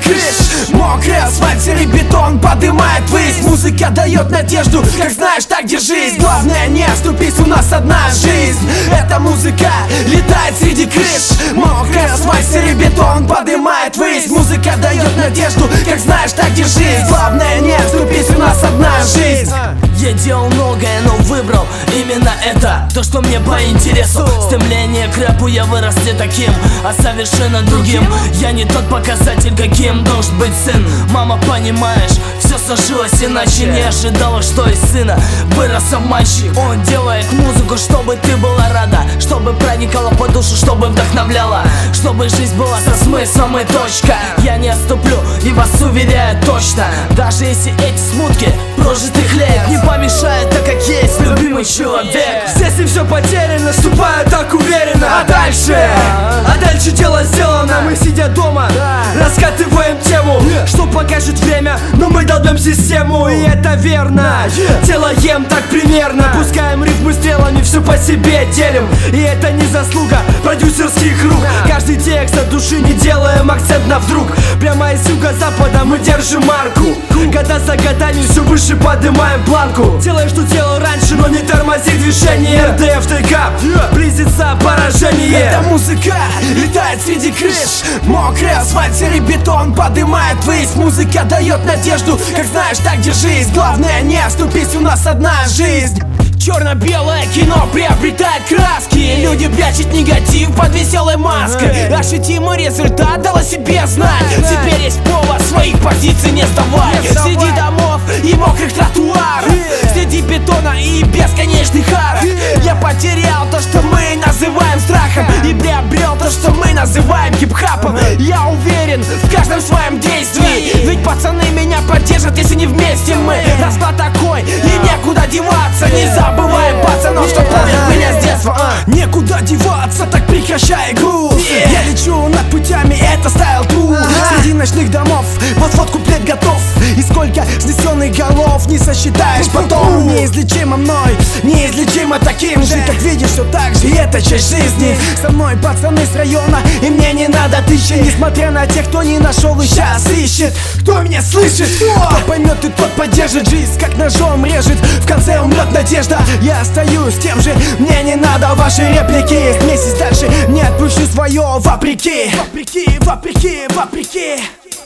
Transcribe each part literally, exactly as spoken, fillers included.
крыш. Мокрый асфальт, серый бетон подымает ввысь. Музыка дает надежду, как знаешь, так держись. Главное не оступись, у нас одна жизнь. Эта музыка летает среди крыш. Мокрый асфальт, серый бетон подымает ввысь. Музыка дает надежду, как знаешь, так держись. Главное не оступись, у нас одна жизнь. Я делал многое, но выбрал именно это, то, что мне по интересу. Стремление к рэпу, я вырос не таким, а совершенно другим. Я не тот показатель, каким должен быть сын. Мама, понимаешь, все сложилось иначе. Не ожидала, что из сына вырос обманщик. Он делает музыку, чтобы ты была рада, чтобы проникала по душу, чтобы вдохновляла, чтобы жизнь была со смыслом и точка. Я не отступлю и вас уверяю точно, даже если эти смутки прожитых лет не помешает, так как есть любимый человек. Здесь не все потеряно, ступаю так уверенно. А дальше, а дальше дело сделано. Мы, сидя дома, раскатываем тему, что покажет время, но мы долбим систему. И это верно, делаем так примерно. Пускаем рифмы стрелами, все по себе делим. И это не заслуга продюсерских рук. Каждый текст от души, не делаем акцент на вдруг. Прямо из юго-запада мы держим марку. Года за годами все выше поднимаем планку. Делаем, что делал раньше, но не тормози движение. эр дэ эф тэ ка, близится поражение. Эта музыка летает среди крыш. Мокрый асфальт, серый бетон подымает ввысь. Музыка дает надежду, как знаешь, так держись. Главное не оступись, у нас одна жизнь. Черно-белое кино приобретает краски. Люди прячут негатив под веселой маской. Ощутимый результат дал о себе знать. Теперь есть повод своих позиций не сдавать. Среди домов и мокрых тротуаров, среди бетона и бесконечных арок. Я потерял то, что мы называем страхом, и приобрел то, что мы называем хип-хапом. Я уверен в каждом своем действии, ведь пацаны меня поддержат, если не вместе мы. Расклад такой, и некуда деваться. Не забываем пацанов, что помнят меня с детства. а. Некуда деваться, так прекращай игру. Я лечу над путями, это стайл тру. Среди ночных домов, вот-вот куплет готов. И сколько снесенных голов не сосчитаешь потом. Неизлечимо мной, неизлечимо таким же. Как видишь, все так же, и это часть жизни. Со мной пацаны с района, и мне не надо тысячи. Несмотря на тех, кто не нашел и сейчас ищет. Кто меня слышит, кто поймет и тот поддержит. Жизнь как ножом режет, в конце умрет надежда. Я остаюсь тем же, мне не надо ваши реплики. Месяц дальше не отпущу свое вопреки. Вопреки, вопреки, вопреки.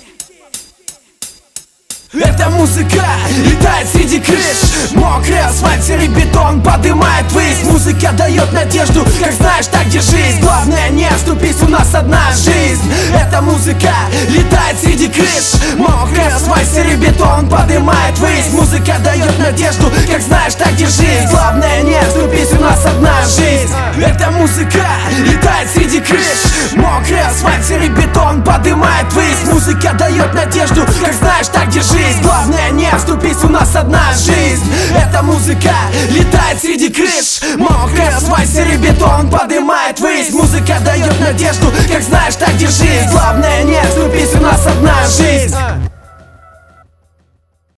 Эта музыка летает среди крыш. Мокрый асфальт, серый бетон подымает ввысь. Музыка дает надежду, как знаешь, так держись. Главное не оступись, у нас одна жизнь. Эта музыка летает среди крыш. Мокрый асфальт, серый бетон подымает ввысь. Музыка дает надежду, как знаешь, так держись. Главное не оступись, у нас одна жизнь. Эта музыка летает среди крыш. Мокрый асфальт, серый бетон подымает ввысь. Музыка дает надежду, как знаешь, так держись. Главное не оступись, у нас одна жизнь. Эта музыка летает среди крыш. Мокрый асфальт, серый бетон подымает ввысь. Музыка дает надежду, как знаешь, так держись. Главное